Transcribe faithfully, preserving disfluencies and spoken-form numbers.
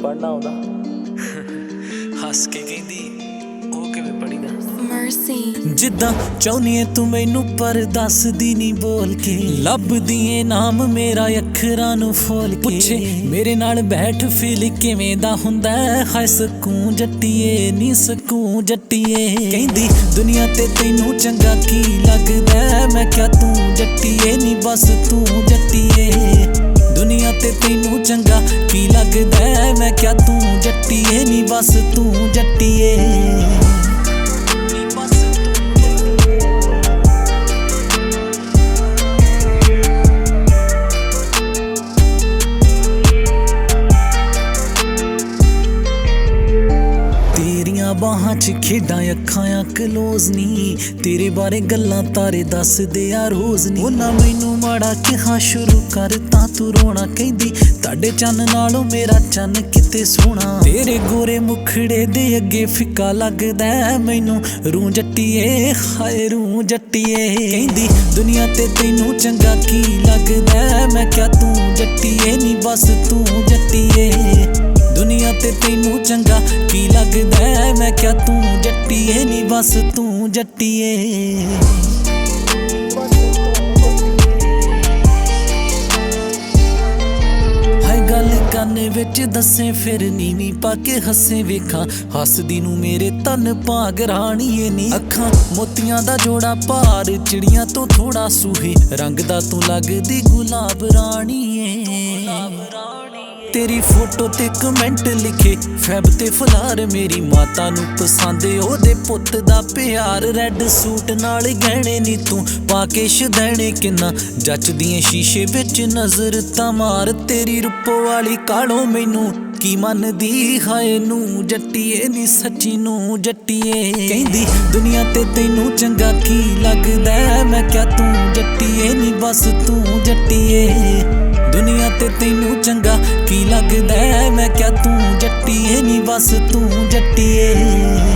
पढ़ना आउंदा हस के कहंदी ओ किवें पढ़ीदा Mercy जिद्दां चाहुंदी ऐ तू मैनू पर दसदी नी बोल के लभदी ऐ नाम मेरा अखरां नू फोल के पुछे मेरे नाल बैठ फील किवें दा हुंदा है हाय सकून जट्टीए नी सकून जट्टीए कहंदी दुनिया ते तैनू चंगा की लगदा मैं क्या तू जट्टीए नी बस तू जट्टीए दुनिया ते तैनू चंगा की लगदा मैं क्या तू जट्टीए नी बस तू जट्टीए बाहां च खेडां अखां क्लोज नी तेरे बारे गल्लां तारे दसदे आ रोज नी उन्हां मैनू माड़ा कहा शुरू कर तां तू रोना कहंदी ताडे चन्न नालों मेरा चन्न किते सोहना तेरे गोरे मुखड़े दे अगे फिक्का लगदा मैनू रूं जट्टीए हाय रूं जट्टीए कहंदी दुनिया ते तैनू चंगा की लगदा मैं क्या तू जट्टीए नी बस तू जट्टीए दुनिया ते तैनू चंगा की लगदा मैं क्या तू जट्टीए नी बस तू जट्टीए हाय गल करने विच दसे फिर नीवी पाके हसे वेखा हसदी नू मेरे तन भाग राणीए नी अखां मोतियां दा जोड़ा भार चिड़ियां तो थोड़ा सूहे रंग दा तू लगदी गुलाब राणीए तेरी फोटो ते कमेंट लिखे फैब ते फलार मेरी माता नू पसंद ओदे पुत दा प्यार रेड सूट नाल गहने नी तू पाके शदैने किन्ना जचदियां शीशे विच नजर तां मार तेरी रूपो वाली कालों मैनू की मनदी हाय नू जट्टीए नी सच्ची नू जट्टीए कहंदी दुनिया ते तैनू चंगा की लगदा मैं क्या तू जट्टीए नी बस तू जट्टीए दुनिया ते तैनू चंगा की लगदा मैं क्या तू जट्टीए नी बस तू जट्टीए।